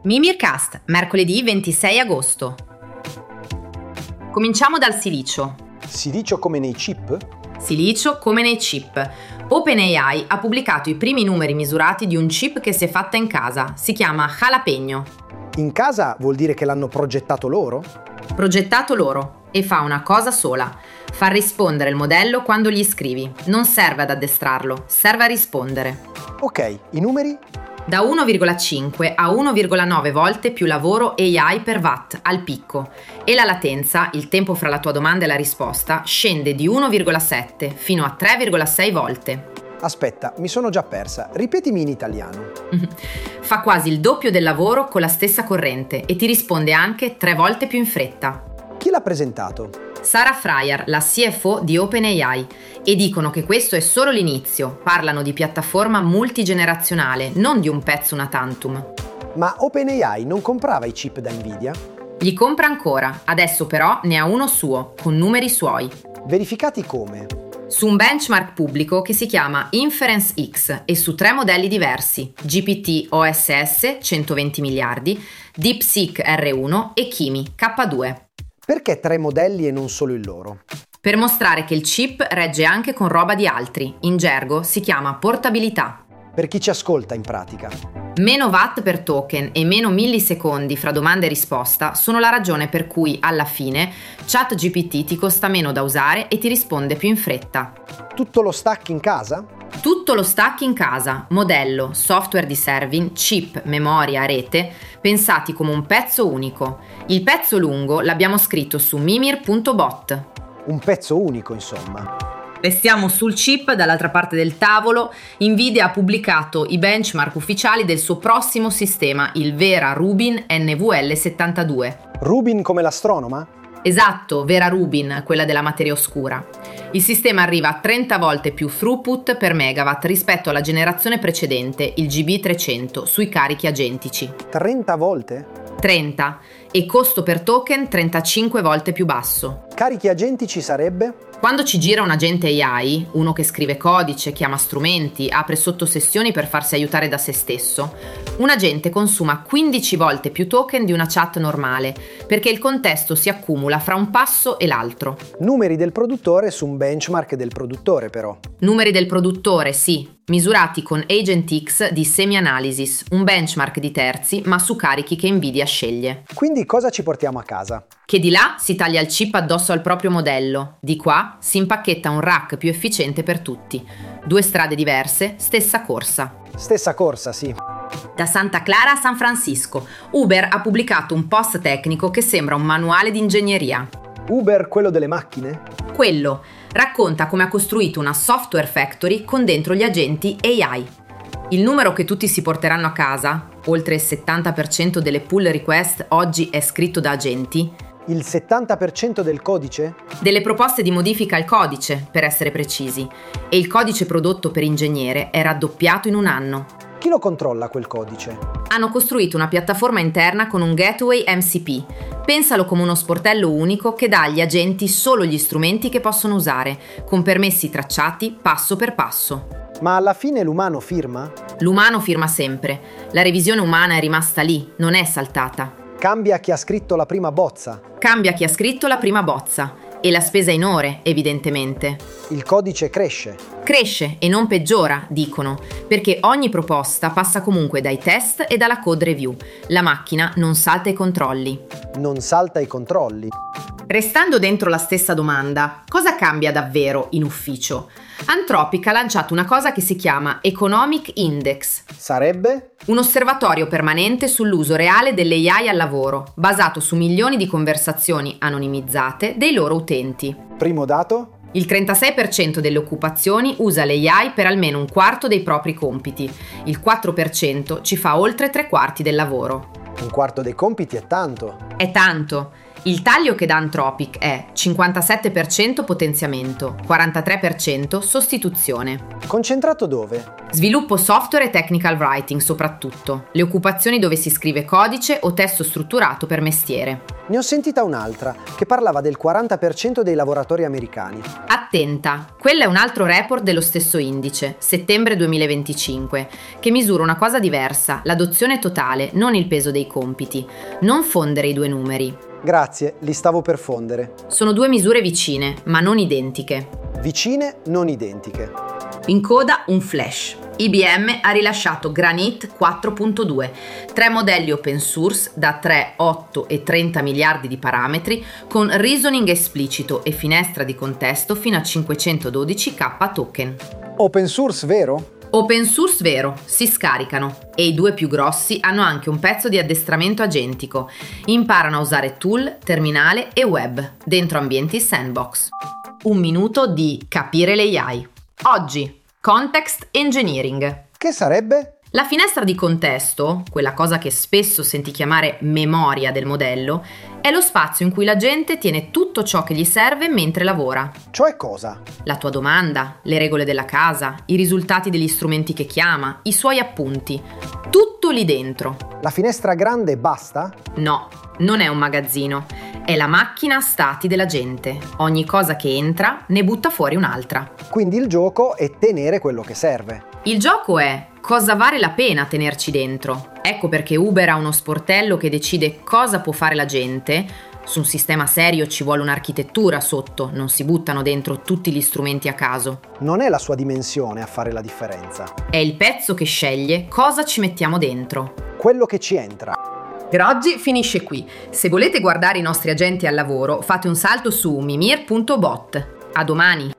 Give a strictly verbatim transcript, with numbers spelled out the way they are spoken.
Mimircast, mercoledì ventisei agosto. Cominciamo dal silicio. Silicio come nei chip? Silicio come nei chip. OpenAI ha pubblicato i primi numeri misurati di un chip che si è fatta in casa. Si chiama Jalapeno. In casa vuol dire che l'hanno progettato loro? Progettato loro e fa una cosa sola: far rispondere il modello quando gli scrivi. Non serve ad addestrarlo, serve a rispondere. Ok, i numeri? Da uno virgola cinque a uno virgola nove volte più lavoro A I per watt al picco, e la latenza, il tempo fra la tua domanda e la risposta, scende di uno virgola sette fino a tre virgola sei volte. Aspetta, mi sono già persa. Ripetimi in italiano. Fa quasi il doppio del lavoro con la stessa corrente e ti risponde anche tre volte più in fretta. Chi l'ha presentato? Sarah Friar, la C F O di OpenAI, e dicono che questo è solo l'inizio. Parlano di piattaforma multigenerazionale, non di un pezzo una tantum. Ma OpenAI non comprava i chip da Nvidia? Li compra ancora, adesso però ne ha uno suo, con numeri suoi. Verificati come? Su un benchmark pubblico che si chiama Inference X e su tre modelli diversi: G P T O S S centoventi miliardi, DeepSeek R uno e Kimi K due. Perché tre modelli e non solo il loro? Per mostrare che il chip regge anche con roba di altri. In gergo si chiama portabilità. Per chi ci ascolta in pratica. Meno watt per token e meno millisecondi fra domanda e risposta sono la ragione per cui, alla fine, ChatGPT ti costa meno da usare e ti risponde più in fretta. Tutto lo stack in casa? Tutto lo stack in casa, modello, software di serving, chip, memoria, rete, pensati come un pezzo unico. Il pezzo lungo l'abbiamo scritto su mimir punto bot. Un pezzo unico, insomma. Restiamo sul chip, dall'altra parte del tavolo. Nvidia ha pubblicato i benchmark ufficiali del suo prossimo sistema, il Vera Rubin N V L settantadue. Rubin come l'astronoma? Esatto, Vera Rubin, quella della materia oscura. Il sistema arriva a trenta volte più throughput per megawatt rispetto alla generazione precedente, il G B trecento, sui carichi agentici. trenta volte? trenta. E costo per token trentacinque volte più basso. Carichi agentici sarebbe? Quando ci gira un agente A I, uno che scrive codice, chiama strumenti, apre sottosessioni per farsi aiutare da se stesso, un agente consuma quindici volte più token di una chat normale, perché il contesto si accumula fra un passo e l'altro. Numeri del produttore su un benchmark del produttore, però. Numeri del produttore, sì, misurati con AgentX di Semi-Analysis, un benchmark di terzi, ma su carichi che Nvidia sceglie. Quindi cosa ci portiamo a casa? Che di là si taglia il chip addosso al proprio modello, di qua si impacchetta un rack più efficiente per tutti. Due strade diverse, stessa corsa. Stessa corsa, sì. Da Santa Clara a San Francisco, Uber ha pubblicato un post tecnico che sembra un manuale di ingegneria. Uber, quello delle macchine? Quello racconta come ha costruito una software factory con dentro gli agenti A I. Il numero che tutti si porteranno a casa, oltre il settanta per cento delle pull request oggi è scritto da agenti. Il settanta per cento del codice? Delle proposte di modifica al codice, per essere precisi. E il codice prodotto per ingegnere è raddoppiato in un anno. Chi lo controlla quel codice? Hanno costruito una piattaforma interna con un gateway M C P. Pensalo come uno sportello unico che dà agli agenti solo gli strumenti che possono usare, con permessi tracciati passo per passo. Ma alla fine l'umano firma? L'umano firma sempre. La revisione umana è rimasta lì, non è saltata. Cambia chi ha scritto la prima bozza. Cambia chi ha scritto la prima bozza. E la spesa in ore, evidentemente. Il codice cresce. Cresce e non peggiora, dicono, perché ogni proposta passa comunque dai test e dalla code review. La macchina non salta i controlli. Non salta i controlli. Restando dentro la stessa domanda, cosa cambia davvero in ufficio? Anthropic ha lanciato una cosa che si chiama Economic Index. Sarebbe? Un osservatorio permanente sull'uso reale delle A I al lavoro, basato su milioni di conversazioni anonimizzate dei loro utenti. Primo dato? Il trentasei per cento delle occupazioni usa le A I per almeno un quarto dei propri compiti. Il quattro per cento ci fa oltre tre quarti del lavoro. Un quarto dei compiti è tanto. È tanto. Il taglio che dà Anthropic è cinquantasette per cento potenziamento, quarantatré per cento sostituzione. Concentrato dove? Sviluppo software e technical writing soprattutto, le occupazioni dove si scrive codice o testo strutturato per mestiere. Ne ho sentita un'altra, che parlava del quaranta per cento dei lavoratori americani. Attenta, quello è un altro report dello stesso indice, settembre duemilaventicinque, che misura una cosa diversa, l'adozione totale, non il peso dei compiti. Non fondere i due numeri. Grazie, li stavo per fondere. Sono due misure vicine, ma non identiche. Vicine, non identiche. In coda un flash. I B M ha rilasciato Granite quattro punto due, tre modelli open source da tre, otto e trenta miliardi di parametri con reasoning esplicito e finestra di contesto fino a cinquecentododici K token. Open source, vero? Open source vero, si scaricano e i due più grossi hanno anche un pezzo di addestramento agentico. Imparano a usare tool, terminale e web dentro ambienti sandbox. Un minuto di capire l'A I. Oggi, Context Engineering. Che sarebbe? La finestra di contesto, quella cosa che spesso senti chiamare memoria del modello, è lo spazio in cui la gente tiene tutto ciò che gli serve mentre lavora. Cioè cosa? La tua domanda, le regole della casa, i risultati degli strumenti che chiama, i suoi appunti. Tutto lì dentro. La finestra grande basta? No, non è un magazzino. È la macchina a stati della gente. Ogni cosa che entra ne butta fuori un'altra. Quindi il gioco è tenere quello che serve. Il gioco è cosa vale la pena tenerci dentro. Ecco perché Uber ha uno sportello che decide cosa può fare la gente. Su un sistema serio ci vuole un'architettura sotto, non si buttano dentro tutti gli strumenti a caso. Non è la sua dimensione a fare la differenza. È il pezzo che sceglie cosa ci mettiamo dentro. Quello che ci entra. Per oggi finisce qui. Se volete guardare i nostri agenti al lavoro, fate un salto su mimir punto bot. A domani!